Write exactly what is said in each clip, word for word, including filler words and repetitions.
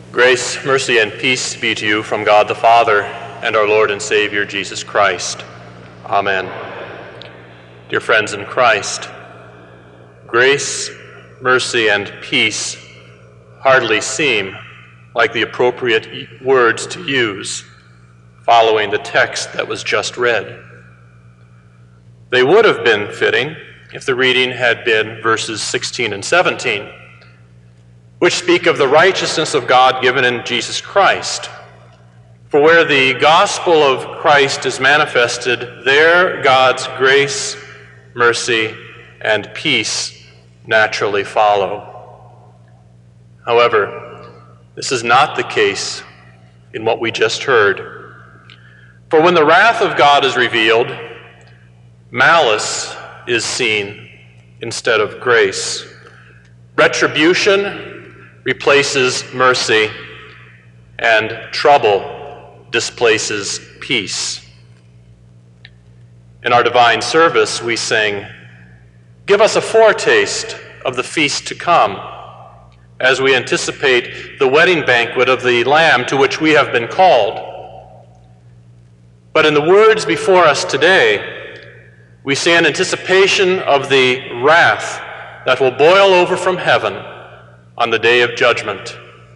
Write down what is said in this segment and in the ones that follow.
Grace, mercy, and peace be to you from God the Father and our Lord and Savior Jesus Christ. Amen. Dear friends in Christ, grace, mercy, and peace hardly seem like the appropriate words to use following the text that was just read. They would have been fitting if the reading had been verses sixteen and seventeen, which speak of the righteousness of God given in Jesus Christ. For where the gospel of Christ is manifested, there God's grace, mercy, and peace naturally follow. However, this is not the case in what we just heard. For when the wrath of God is revealed, malice is seen instead of grace. Retribution replaces mercy, and trouble displaces peace. In our divine service, we sing, "Give us a foretaste of the feast to come," as we anticipate the wedding banquet of the Lamb to which we have been called. But in the words before us today, we see an anticipation of the wrath that will boil over from heaven on the day of judgment.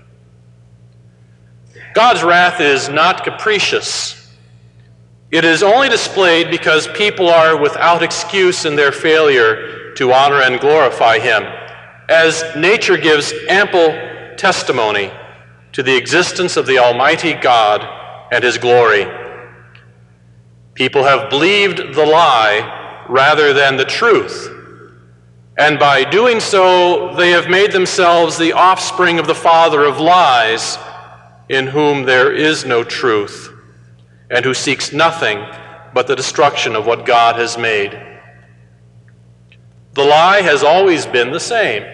God's wrath is not capricious. It is only displayed because people are without excuse in their failure to honor and glorify Him, as nature gives ample testimony to the existence of the Almighty God and His glory. People have believed the lie rather than the truth, and by doing so, they have made themselves the offspring of the father of lies, in whom there is no truth, and who seeks nothing but the destruction of what God has made. The lie has always been the same.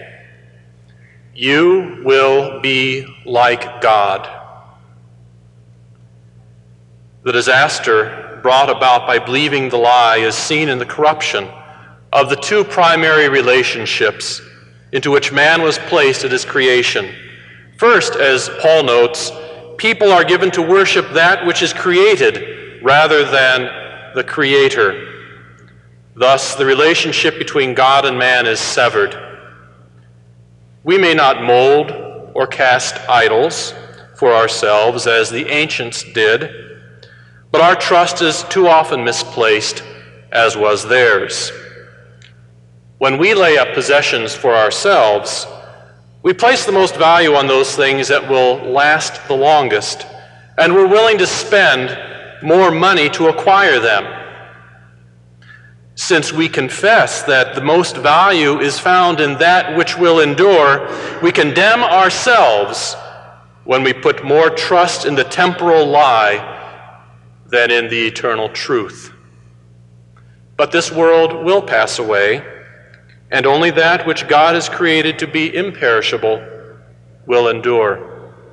You will be like God. The disaster brought about by believing the lie is seen in the corruption of the two primary relationships into which man was placed at his creation. First, as Paul notes, people are given to worship that which is created rather than the Creator. Thus, the relationship between God and man is severed. We may not mold or cast idols for ourselves as the ancients did, but our trust is too often misplaced, as was theirs. When we lay up possessions for ourselves, we place the most value on those things that will last the longest, and we're willing to spend more money to acquire them. Since we confess that the most value is found in that which will endure, we condemn ourselves when we put more trust in the temporal lie than in the eternal truth. But this world will pass away, and only that which God has created to be imperishable will endure.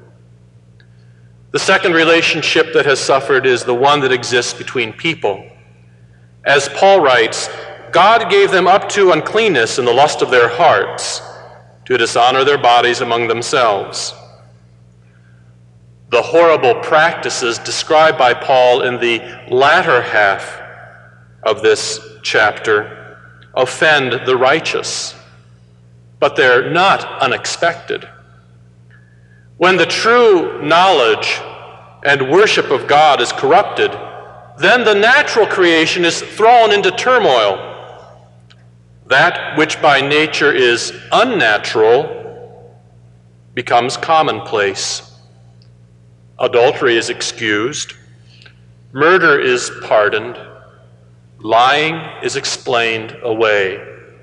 The second relationship that has suffered is the one that exists between people. As Paul writes, God gave them up to uncleanness in the lust of their hearts, to dishonor their bodies among themselves. The horrible practices described by Paul in the latter half of this chapter offend the righteous, but they're not unexpected. When the true knowledge and worship of God is corrupted, then the natural creation is thrown into turmoil. That which by nature is unnatural becomes commonplace. Adultery is excused, murder is pardoned, lying is explained away.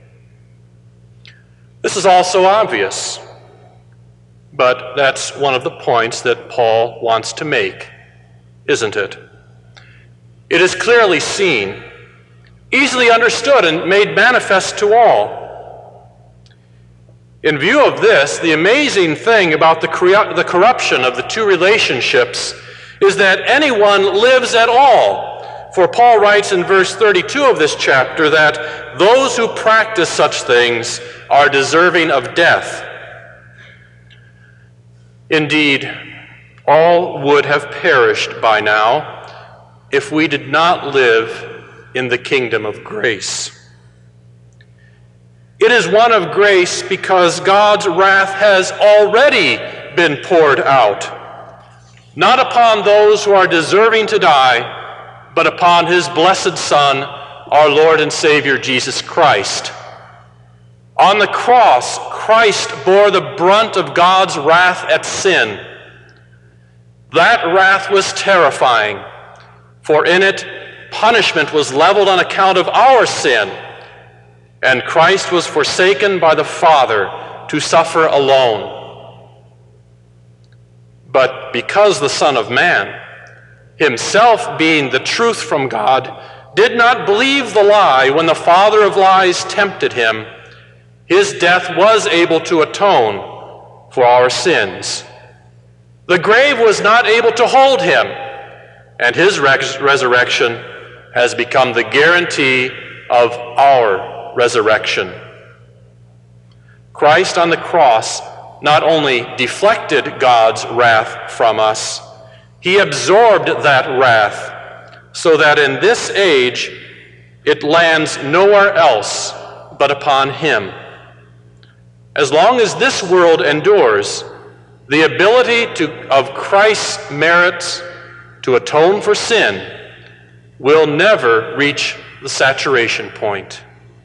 This is also obvious, but that's one of the points that Paul wants to make, isn't it? It is clearly seen, easily understood, and made manifest to all. In view of this, the amazing thing about the, cor- the corruption of the two relationships is that anyone lives at all. For Paul writes in verse thirty-two of this chapter that those who practice such things are deserving of death. Indeed, all would have perished by now if we did not live in the kingdom of grace. It is one of grace because God's wrath has already been poured out, not upon those who are deserving to die, but upon his blessed Son, our Lord and Savior, Jesus Christ. On the cross, Christ bore the brunt of God's wrath at sin. That wrath was terrifying, for in it punishment was leveled on account of our sin, and Christ was forsaken by the Father to suffer alone. But because the Son of Man, himself being the truth from God, did not believe the lie when the father of lies tempted him, his death was able to atone for our sins. The grave was not able to hold him, and his res- resurrection has become the guarantee of our resurrection. Christ on the cross not only deflected God's wrath from us, he absorbed that wrath so that in this age it lands nowhere else but upon him. As long as this world endures, the ability to, of Christ's merits to atone for sin will never reach the saturation point.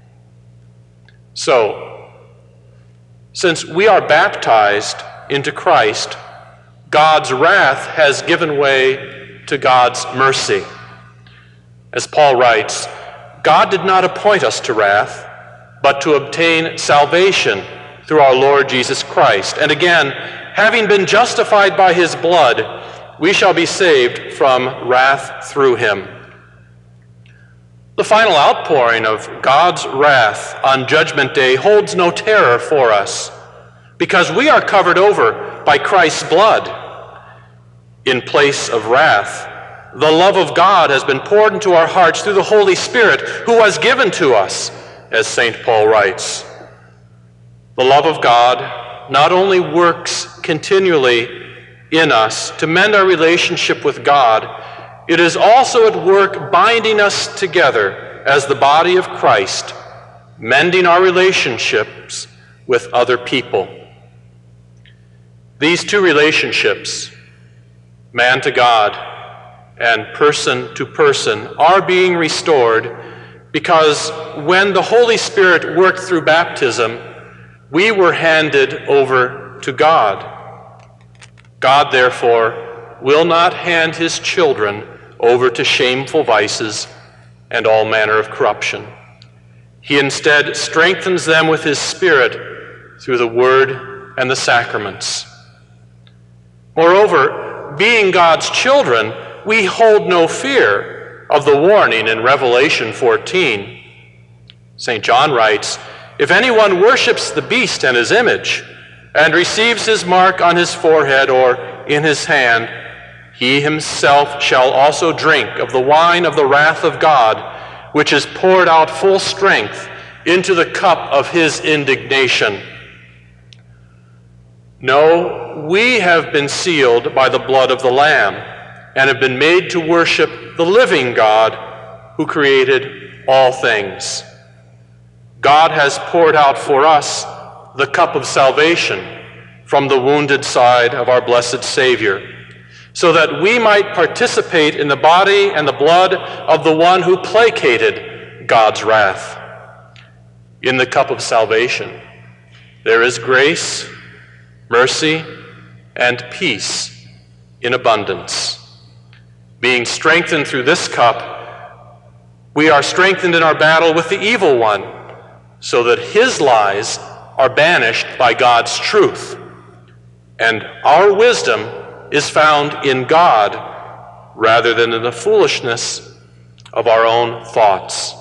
So, since we are baptized into Christ, God's wrath has given way to God's mercy. As Paul writes, God did not appoint us to wrath, but to obtain salvation through our Lord Jesus Christ. And again, having been justified by his blood, we shall be saved from wrath through him. The final outpouring of God's wrath on Judgment Day holds no terror for us, because we are covered over by Christ's blood. In place of wrath, the love of God has been poured into our hearts through the Holy Spirit, who was given to us, as Saint Paul writes. The love of God not only works continually in us to mend our relationship with God, it is also at work binding us together as the body of Christ, mending our relationships with other people. These two relationships, man to God and person to person, are being restored because when the Holy Spirit worked through baptism, we were handed over to God. God, therefore, will not hand his children over to shameful vices and all manner of corruption. He instead strengthens them with his Spirit through the Word and the sacraments. Moreover, being God's children, we hold no fear of the warning in Revelation fourteen. Saint John writes, "If anyone worships the beast and his image, and receives his mark on his forehead or in his hand, he himself shall also drink of the wine of the wrath of God, which is poured out full strength into the cup of his indignation." No, we have been sealed by the blood of the Lamb and have been made to worship the living God who created all things. God has poured out for us the cup of salvation from the wounded side of our blessed Savior, so that we might participate in the body and the blood of the one who placated God's wrath. In the cup of salvation, there is grace, mercy, and peace in abundance. Being strengthened through this cup, we are strengthened in our battle with the evil one, so that his lies are banished by God's truth, and our wisdom is found in God rather than in the foolishness of our own thoughts.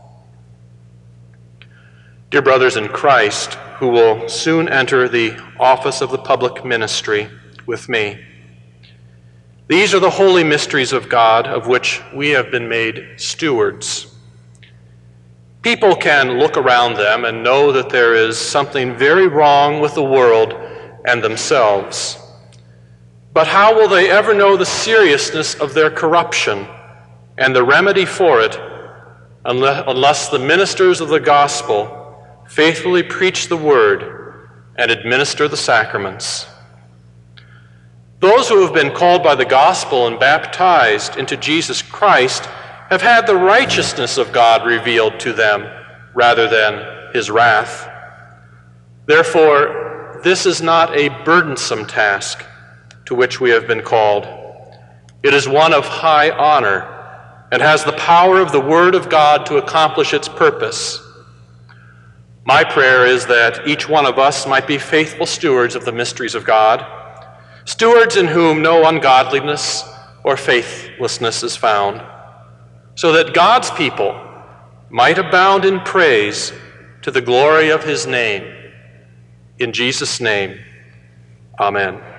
Dear brothers in Christ, who will soon enter the office of the public ministry with me, these are the holy mysteries of God of which we have been made stewards. People can look around them and know that there is something very wrong with the world and themselves. But how will they ever know the seriousness of their corruption and the remedy for it unless the ministers of the gospel faithfully preach the word and administer the sacraments? Those who have been called by the gospel and baptized into Jesus Christ have had the righteousness of God revealed to them rather than his wrath. Therefore, this is not a burdensome task to which we have been called. It is one of high honor and has the power of the Word of God to accomplish its purpose. My prayer is that each one of us might be faithful stewards of the mysteries of God, stewards in whom no ungodliness or faithlessness is found, so that God's people might abound in praise to the glory of his name. In Jesus' name, amen.